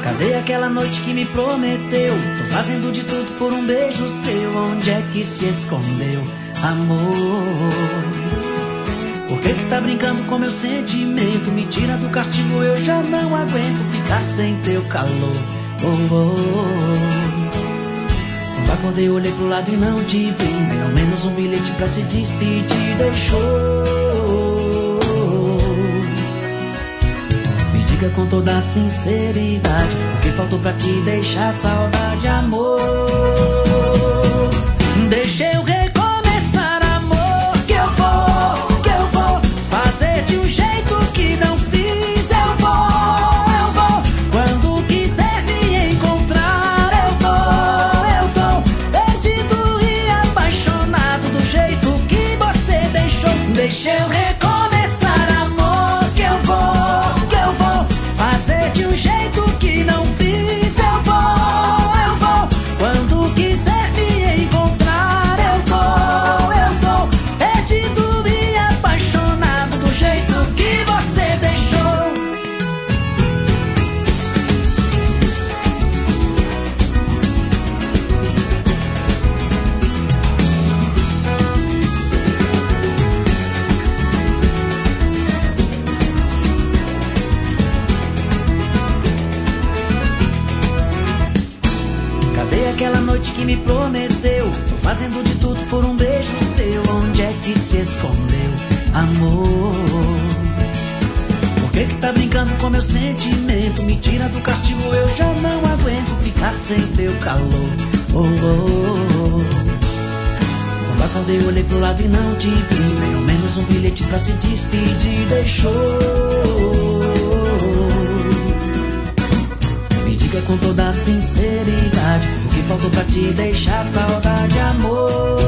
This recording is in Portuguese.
Cadê aquela noite que me prometeu? Tô fazendo de tudo por um beijo seu. Onde é que se escondeu, amor? Por que tá brincando com meu sentimento? Me tira do castigo, eu já não aguento ficar sem teu calor. Oh, oh. Quando acordei, olhei pro lado e não te vi. Nem ao menos um bilhete pra se despedir deixou. Com toda a sinceridade, o que faltou pra te deixar saudade, amor? Deixa eu recomeçar, amor, que eu vou fazer de um jeito que não fiz. Eu vou, quando quiser me encontrar, eu tô perdido e apaixonado do jeito que você deixou. Deixa eu recomeçar, amor, que eu vou fazer de um jeito que não fiz. Eu vou, quando quiser me encontrar, eu tô perdido e apaixonado do jeito que você deixou. Aquela noite que me prometeu, tô fazendo de tudo por um beijo seu. Onde é que se escondeu, amor? Por que tá brincando com meu sentimento? Me tira do castigo, eu já não aguento ficar sem teu calor. Oh, oh, oh. Quando acordei, olhei pro lado e não te vi. Nem ao menos um bilhete pra se despedir deixou. Com toda a sinceridade, o que faltou pra te deixar saudade, amor?